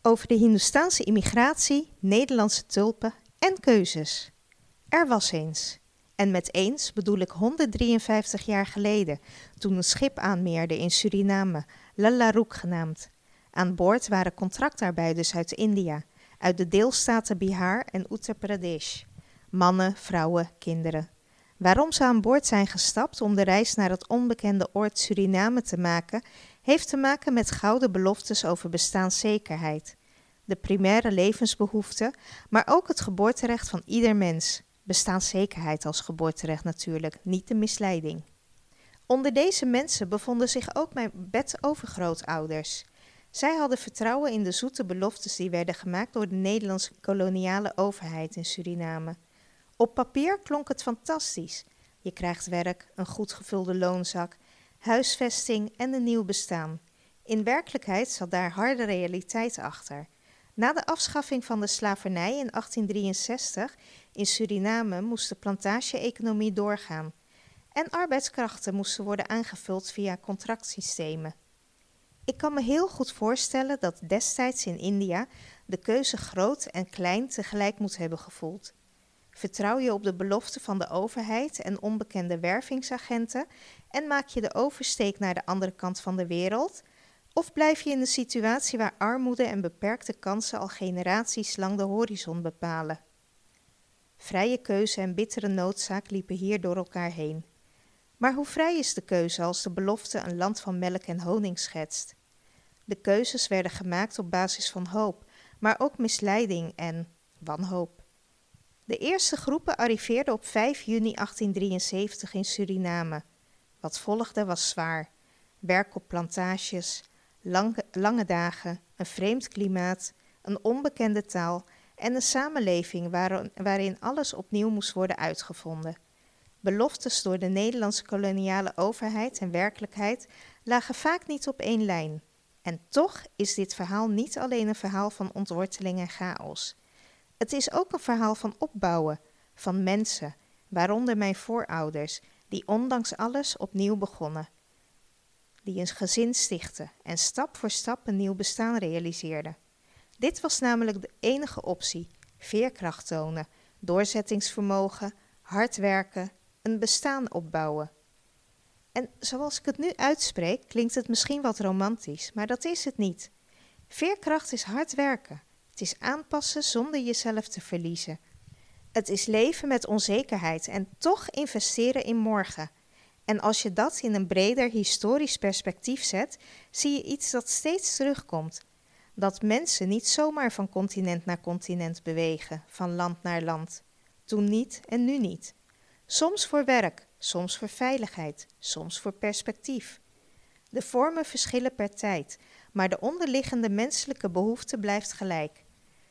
over de Hindoestaanse immigratie, Nederlandse tulpen en keuzes. Er was eens. En met eens bedoel ik 153 jaar geleden, toen een schip aanmeerde in Suriname, Lalaroek genaamd. Aan boord waren contractarbeiders uit India, uit de deelstaten Bihar en Uttar Pradesh. Mannen, vrouwen, kinderen. Waarom ze aan boord zijn gestapt om de reis naar het onbekende oord Suriname te maken, heeft te maken met gouden beloftes over bestaanszekerheid. De primaire levensbehoeften, maar ook het geboorterecht van ieder mens. Bestaanszekerheid als geboorterecht natuurlijk, niet de misleiding. Onder deze mensen bevonden zich ook mijn bedovergrootouders. Zij hadden vertrouwen in de zoete beloftes die werden gemaakt door de Nederlandse koloniale overheid in Suriname. Op papier klonk het fantastisch. Je krijgt werk, een goed gevulde loonzak, huisvesting en een nieuw bestaan. In werkelijkheid zat daar harde realiteit achter. Na de afschaffing van de slavernij in 1863 in Suriname moest de plantage-economie doorgaan. En arbeidskrachten moesten worden aangevuld via contractsystemen. Ik kan me heel goed voorstellen dat destijds in India de keuze groot en klein tegelijk moet hebben gevoeld. Vertrouw je op de belofte van de overheid en onbekende wervingsagenten en maak je de oversteek naar de andere kant van de wereld? Of blijf je in een situatie waar armoede en beperkte kansen al generaties lang de horizon bepalen? Vrije keuze en bittere noodzaak liepen hier door elkaar heen. Maar hoe vrij is de keuze als de belofte een land van melk en honing schetst? De keuzes werden gemaakt op basis van hoop, maar ook misleiding en wanhoop. De eerste groepen arriveerden op 5 juni 1873 in Suriname. Wat volgde was zwaar. Werk op plantages, lange dagen, een vreemd klimaat, een onbekende taal en een samenleving waarin alles opnieuw moest worden uitgevonden. Beloftes door de Nederlandse koloniale overheid en werkelijkheid lagen vaak niet op één lijn. En toch is dit verhaal niet alleen een verhaal van ontworteling en chaos. Het is ook een verhaal van opbouwen, van mensen, waaronder mijn voorouders, die ondanks alles opnieuw begonnen. Die een gezin stichtten en stap voor stap een nieuw bestaan realiseerden. Dit was namelijk de enige optie: veerkracht tonen, doorzettingsvermogen, hard werken, een bestaan opbouwen. En zoals ik het nu uitspreek, klinkt het misschien wat romantisch, maar dat is het niet. Veerkracht is hard werken. Het is aanpassen zonder jezelf te verliezen. Het is leven met onzekerheid en toch investeren in morgen. En als je dat in een breder historisch perspectief zet, zie je iets dat steeds terugkomt. Dat mensen niet zomaar van continent naar continent bewegen, van land naar land. Toen niet en nu niet. Soms voor werk, soms voor veiligheid, soms voor perspectief. De vormen verschillen per tijd, maar de onderliggende menselijke behoefte blijft gelijk.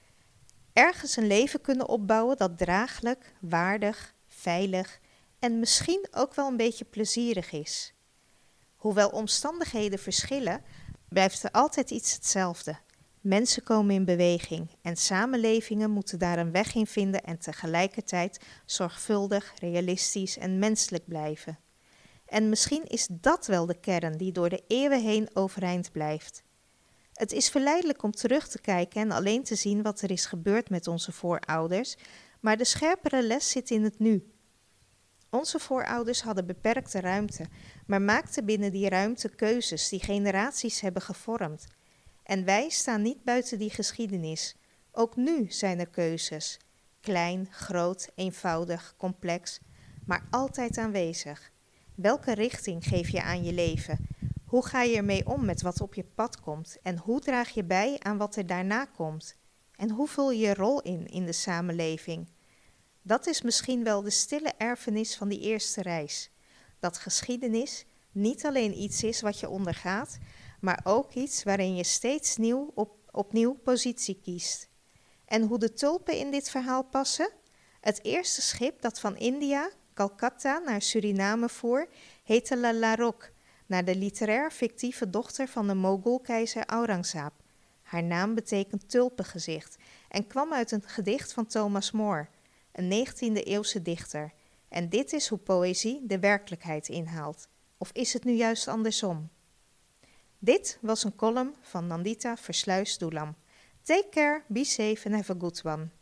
Ergens een leven kunnen opbouwen dat draaglijk, waardig, veilig en misschien ook wel een beetje plezierig is. Hoewel omstandigheden verschillen, blijft er altijd iets hetzelfde. Mensen komen in beweging en samenlevingen moeten daar een weg in vinden en tegelijkertijd zorgvuldig, realistisch en menselijk blijven. En misschien is dat wel de kern die door de eeuwen heen overeind blijft. Het is verleidelijk om terug te kijken en alleen te zien wat er is gebeurd met onze voorouders, maar de scherpere les zit in het nu. Onze voorouders hadden beperkte ruimte, maar maakten binnen die ruimte keuzes die generaties hebben gevormd. En wij staan niet buiten die geschiedenis. Ook nu zijn er keuzes. Klein, groot, eenvoudig, complex, maar altijd aanwezig. Welke richting geef je aan je leven? Hoe ga je ermee om met wat op je pad komt? En hoe draag je bij aan wat er daarna komt? En hoe vul je je rol in de samenleving? Dat is misschien wel de stille erfenis van die eerste reis. Dat geschiedenis niet alleen iets is wat je ondergaat, maar ook iets waarin je steeds opnieuw positie kiest. En hoe de tulpen in dit verhaal passen? Het eerste schip dat van India, Calcutta, naar Suriname voer, heette Lalaroek, naar de literair fictieve dochter van de Mogul-keizer Aurangzeb. Haar naam betekent tulpengezicht en kwam uit een gedicht van Thomas More, een 19e-eeuwse dichter. En dit is hoe poëzie de werkelijkheid inhaalt. Of is het nu juist andersom? Dit was een column van Nandita Versluis-Doulam. Take care, be safe and have a good one.